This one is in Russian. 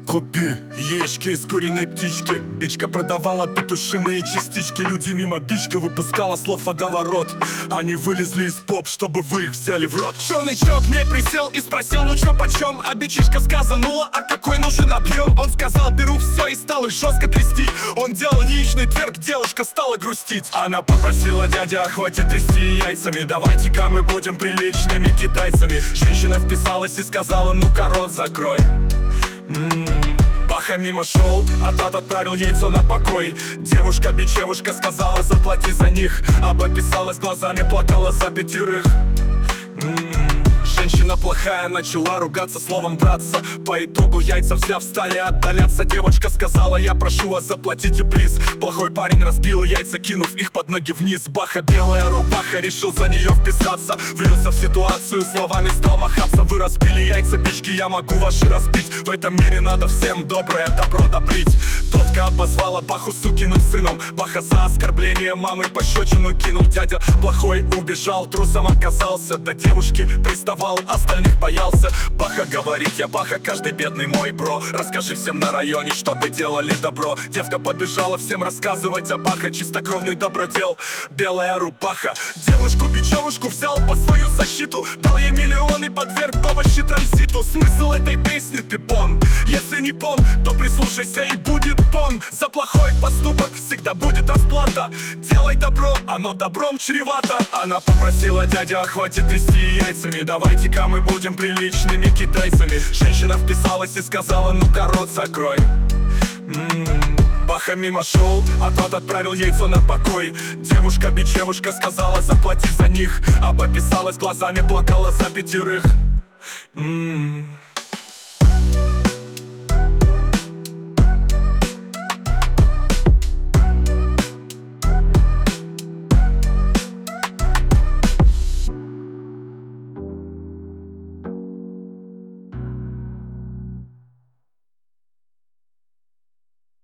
Купи яички из куриной птички. Бичка продавала петушиные частички. Люди мимо бичка выпускала слов водоворот. Они вылезли из поп, чтобы вы их взяли в рот. Чернычок мне присел и спросил, ну чё почем? А бичишка сказанула, а какой нужен объем? Он сказал, беру все, и стал их жестко трясти. Он делал яичный тверк, девушка стала грустить. Она попросила: дядя, хватит трясти яйцами, давайте-ка мы будем приличными китайцами. Женщина вписалась и сказала: ну-ка рот закрой. Баха мимо шел, а тот отправил яйцо на покой. Девушка-бичевушка сказала: заплати за них. Обописалась глазами, плакала за 5. Женщина плохая начала ругаться словом браться. По итогу яйца взяв стали отдаляться. Девочка сказала: я прошу вас, заплатите приз. Плохой парень разбил яйца, кинув их под ноги вниз. Баха белая рубаха решил за нее вписаться. Влился в ситуацию, словами стал махаться. Вы разбили яйца, бички, я могу ваши разбить. В этом мире надо всем доброе добро добрить. Тотка обозвала Баху сукиным сыном. Баха за оскорбление мамы пощечину кинул. Дядя плохой убежал, трусом оказался. До девушки приставал, остальных боялся. Баха говорит: я Баха, каждый бедный мой бро. Расскажи всем на районе, чтобы делали добро. Девка побежала всем рассказывать, а Баха чистокровный добродел. Белая рубаха девушку-бичевушку взял под свою защиту. Дал ей миллионы, подверг помощи транзиту. Смысл этой песни ты пон. Если не пон, то прислушайся и будет пон. За плохой поступок всегда будет расплата. Делай добро, оно добром чревато. Она попросила: дядя, хватит трясти яйцами, давайте-ка мы будем приличными китайцами. Женщина вписалась и сказала: ну-ка рот закрой. Баха мимо шел, а тот отправил яйцо на покой. Девушка-бичевушка сказала: заплати за них. Обописалась глазами, плакала за 5.